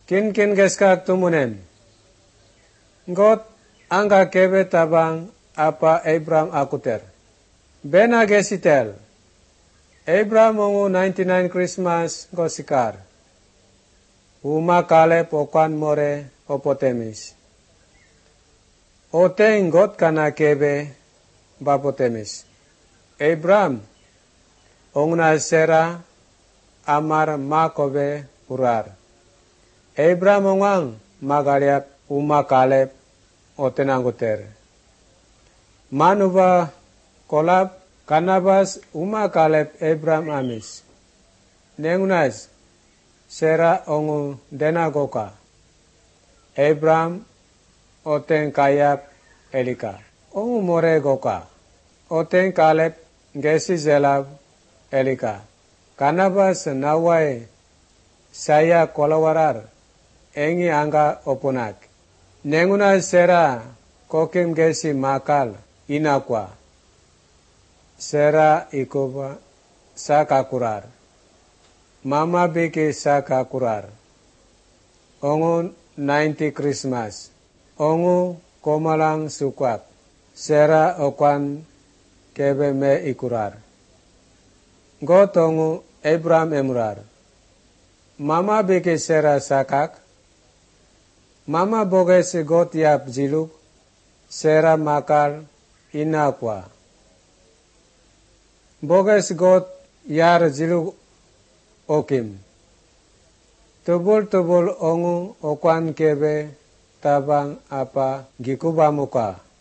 Kin geskak tumunen. Ngot angka kebe tabang apa Abraham akuter. Bena gesitel. Abraham ongu 99 Christmas gosikar. Uma kale pokan more opotemis. Ote ngot kana kebe bapotemis. Abraham ongna sera amar makobe urar. Abraham ongang magariak uma kalep otenanguter. Manuba kolap kanabas uma kalep Abraham amis. Nengunas sera ongu denagoka. Abraham oten kayap elika. Ongu more goka. Oten kalep gesi zelab elika. Kanabas nawai saya kolawarar engi angga oponak. Nenguna sera kokim gesi makal inakwa. Sera ikoba sakakurar. Mama biki sakakurar. Ongu 90 Christmas. Ongu komalang sukwak. Sera okwan kebe me ikurar. Gotongu Abraham emurar. Mama biki sera sakak. Mama bogesi got yap jiluk. Sera makal inakwa. Boges got yar jiluk okim. Tubul ongu okwan kebe tabang apa gikuba muka.